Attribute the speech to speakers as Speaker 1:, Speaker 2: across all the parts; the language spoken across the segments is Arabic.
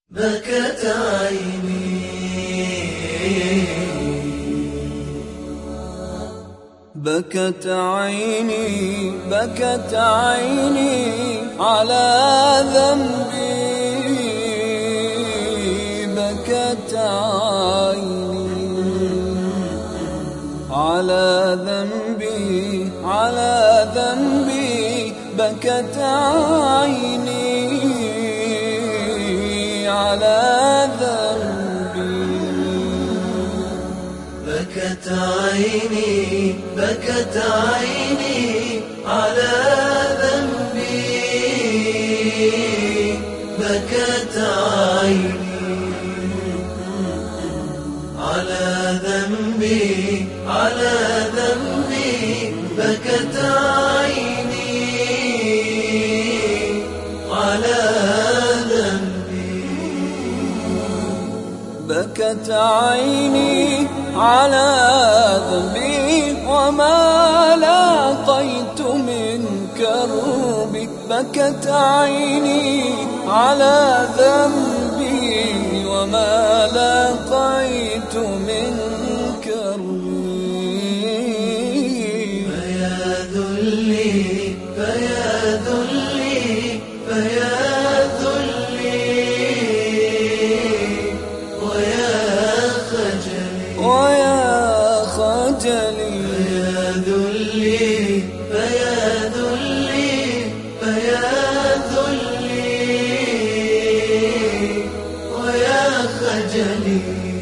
Speaker 1: بكت عيني بكت عيني بكت عيني على ذنبي بكت عيني على ذنبي على ذنبي بكت عيني على ذنبي
Speaker 2: بكت عيني بكت عيني على ذنبي بكت عيني على ذنبي على ذنبي بكت عيني على ذنبي
Speaker 1: بكت عيني على ذنبي وما لاقيت من كربي بكت عيني على ذنبي وما لاقيت من كربي
Speaker 2: فيا ذلي فيا ذلي فيا
Speaker 1: ويا خجلي
Speaker 2: فيا ذلي فيا ذلي فيا ذلي ويا خجلي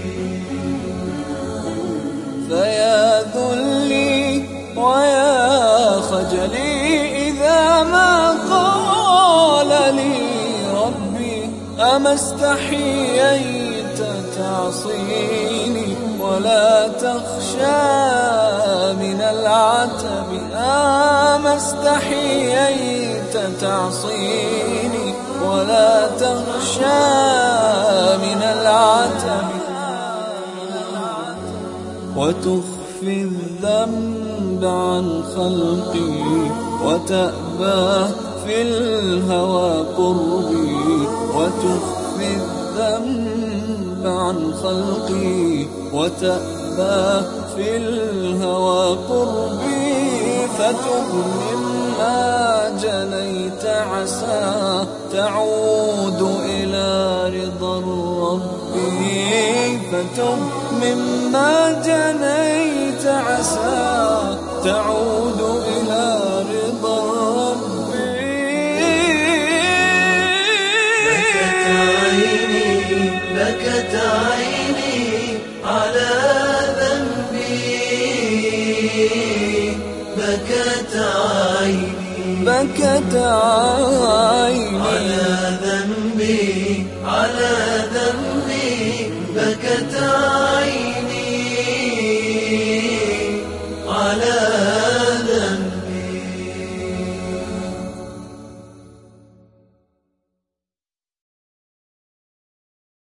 Speaker 1: فيا ذلي ويا خجلي إذا ما قال لي ربي أما استحييت تعصيني ولا تخشى من العتب أما استحييت تعصيني ولا تخشى من العتب وتخفي الذنب عن خلقي وتأبى في الهوى قربي وتخفي الذنب عن خلقي وتأبى في الهوى قربي فتب مما جنيت عسى تعود إلى رضا ربي فتب مما جنيت عسى تعود إلى رضا ربي
Speaker 2: بكت عيني بكت عيني على ذنبي بكت عيني
Speaker 1: بكت عيني
Speaker 2: على ذنبي على ذنبي بكت عيني